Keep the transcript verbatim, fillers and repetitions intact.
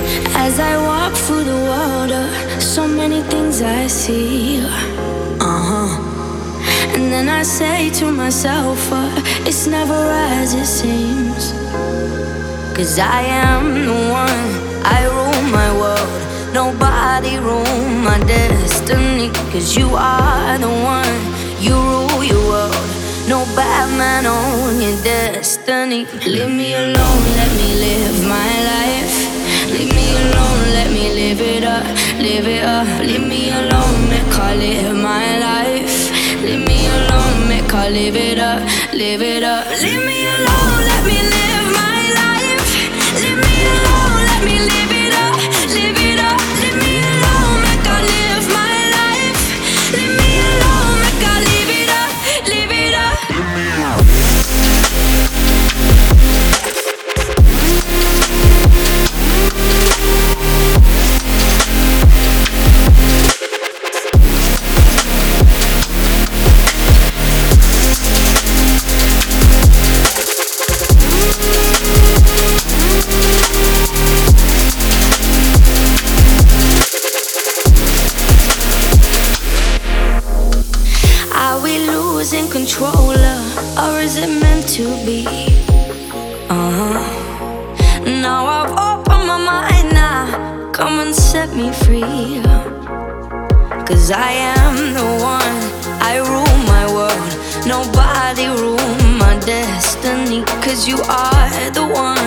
As I walk through the water, so many things I see. Uh-huh. And then I say to myself, uh, it's never as it seems. Cause I am the one, I rule my world. Nobody rule my destiny. Cause you are the one, you rule your world. No bad man on your destiny. Leave me alone, let me live my life. Leave me alone, let me live it up, live it up. Leave me alone, make I live my life. Leave me alone, make I live it up, live it up. Leave me alone, let me live my life. Leave me alone, let me live it up, live it up. Leave me alone, make I live my life. Leave me alone, make I live it up, live it up. Are we losing control, or is it meant to be? Uh-huh. Now I've opened my mind now, come and set me free. Cause I am the one, I rule my world. Nobody rule my destiny. Cause you are the one,